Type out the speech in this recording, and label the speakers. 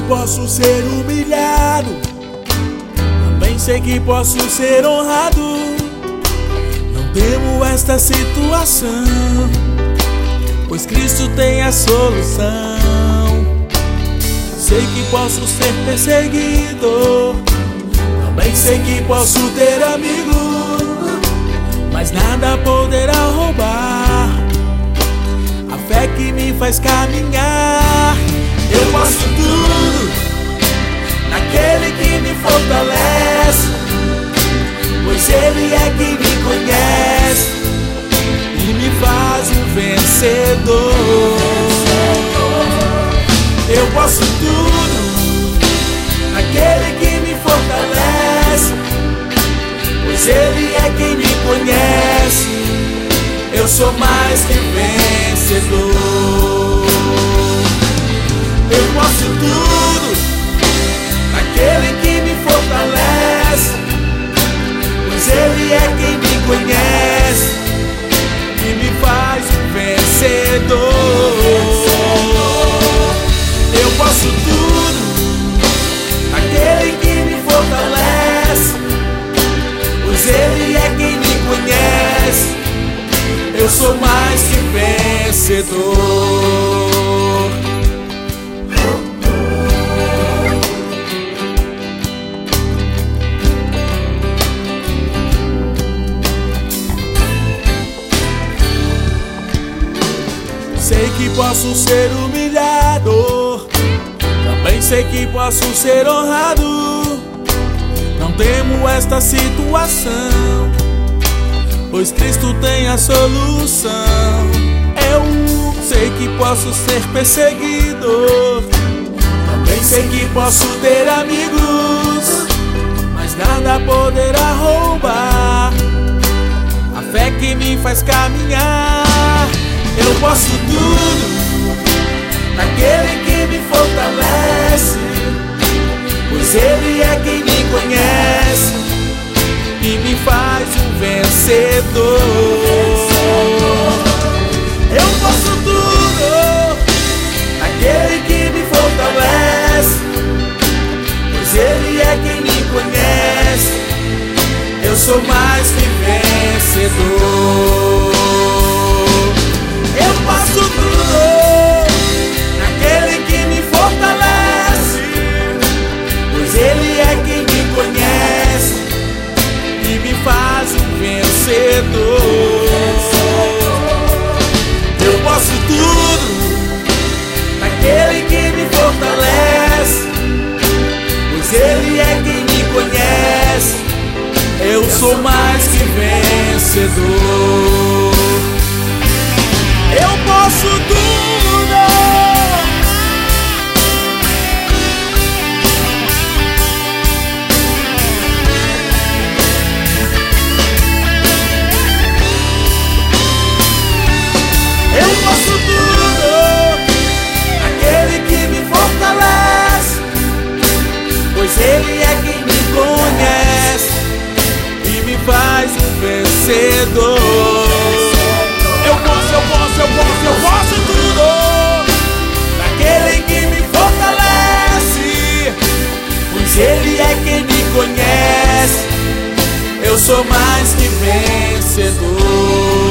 Speaker 1: posso ser humilhado, também sei que posso ser honrado. Não temo esta situação, pois Cristo tem a solução. Sei que posso ser perseguido, também sei que posso ter amigo, mas nada poderá roubar a fé que me faz caminhar. Eu posso tudo naquele que me fortalece, pois Ele é quem me conhece e me faz um vencedor. Eu posso tudo naquele que me fortalece, pois Ele é quem me conhece. Eu sou mais que vencedor. Eu posso tudo naquele que me fortalece, pois Ele é quem me conhece e me faz um vencedor. Eu posso tudo naquele que me fortalece, pois Ele é quem me conhece. Eu sou mais que vencedor. Sei que posso ser humilhado, também sei que posso ser honrado. Não temo esta situação, pois Cristo tem a solução. Eu sei que posso ser perseguido, também sei que posso ter amigos, mas nada poderá roubar a fé que me faz caminhar. Eu posso tudo naquele que me fortalece, pois Ele é quem me conhece e me faz um vencedor. Eu posso tudo naquele que me fortalece, pois Ele é quem me conhece. Eu sou mais que vencedor. Eu posso tudo naquele que me fortalece, pois Ele é quem me conhece e me faz um vencedor. Eu posso tudo naquele que me fortalece, pois Ele é quem me conhece. Eu sou mais que vencedor. Eu posso tudo. Eu posso tudo naquele que me fortalece, pois Ele é quem me conhece e me faz um vencedor. Eu posso tudo naquele que me fortalece, pois Ele é quem me conhece. Eu sou mais que vencedor.